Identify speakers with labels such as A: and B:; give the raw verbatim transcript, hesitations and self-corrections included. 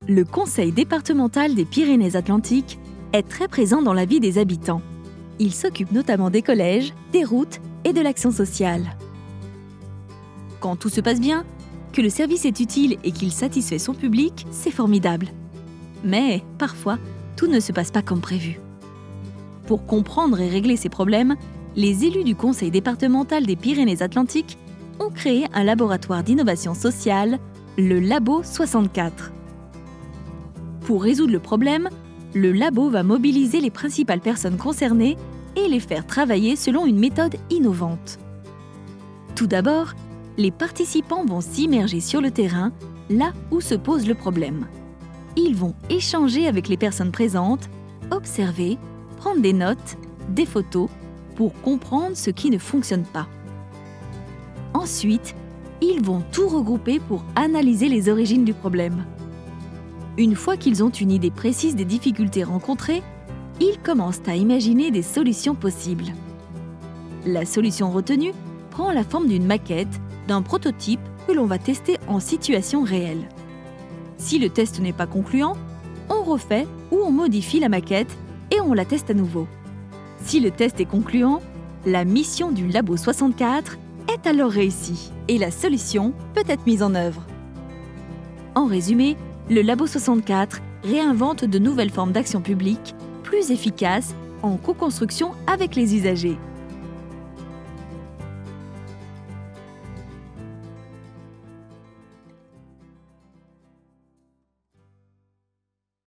A: Le conseil départemental des Pyrénées-Atlantiques est très présent dans la vie des habitants. Il s'occupe notamment des collèges, des routes et de l'action sociale. Quand tout se passe bien, que le service est utile et qu'il satisfait son public, c'est formidable. Mais parfois, tout ne se passe pas comme prévu. Pour comprendre et régler ces problèmes, les élus du conseil départemental des Pyrénées-Atlantiques ont créé un laboratoire d'innovation sociale, le Labo soixante-quatre. Pour résoudre le problème, le labo va mobiliser les principales personnes concernées et les faire travailler selon une méthode innovante. Tout d'abord, les participants vont s'immerger sur le terrain, là où se pose le problème. Ils vont échanger avec les personnes présentes, observer, prendre des notes, des photos, pour comprendre ce qui ne fonctionne pas. Ensuite, ils vont tout regrouper pour analyser les origines du problème. Une fois qu'ils ont une idée précise des difficultés rencontrées, ils commencent à imaginer des solutions possibles. La solution retenue prend la forme d'une maquette, d'un prototype que l'on va tester en situation réelle. Si le test n'est pas concluant, on refait ou on modifie la maquette et on la teste à nouveau. Si le test est concluant, la mission du Labo soixante-quatre est alors réussie et la solution peut être mise en œuvre. En résumé, le Labo soixante-quatre réinvente de nouvelles formes d'action publique plus efficaces en co-construction avec les usagers.